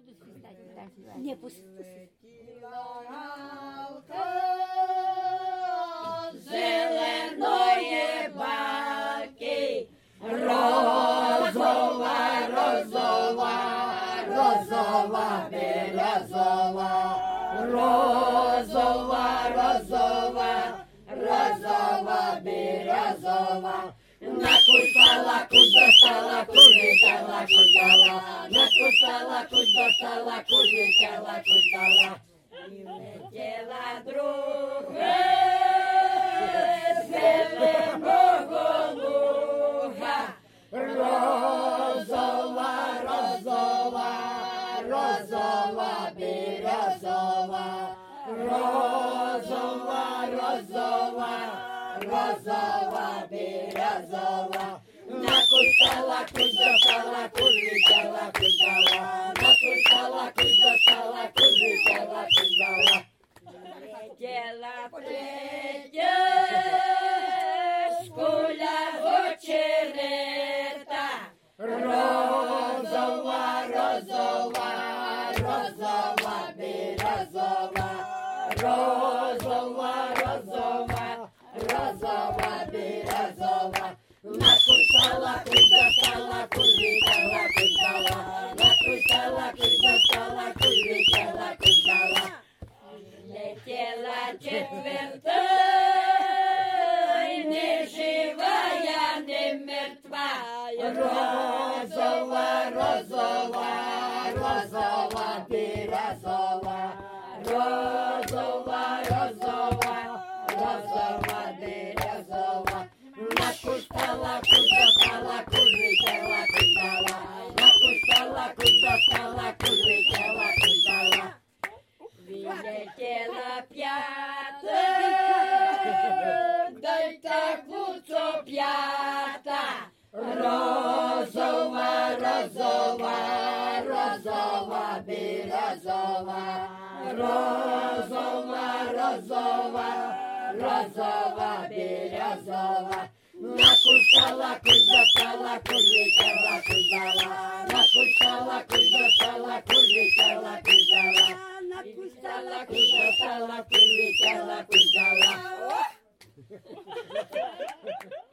Не пусти. Зеленої баки, розова, розова, розова, березова, розова, розова, розова, березова. Накусала, кудотала, кудитала, кудала, накусала, кудотала, кудитала, кудала. І летіла друга зеленого луга, розова, розова, розова, березова, розова, розова, розова, березова. Накусала, кудотала, кудитала, кудала, накусала, кудотала, кудитала, кудала. Летіла плетя, скуля очерета, розова, розова, розова, березова, розова, розова, розова, березова. Накусала, кудотала, кудитала, кудала, накусала, кудотала, кудитала, кудала. Летела четверта, не живая, не мертва, розова, розова, розова, березова, розова, розова, розова, березова. Накусала, кудотала, кудитала, кудала, накусала, кудотала, кудитала, кудала. Вилетела п'ята, дай так луцо п'ята, розова, розова, розова, березова, розова, розова, розова, березова. Накусала, кудотала, кудитала, кудала, накусала, кудотала, кудитала, кудала. Накусала, кудотала, кудитала, кудала.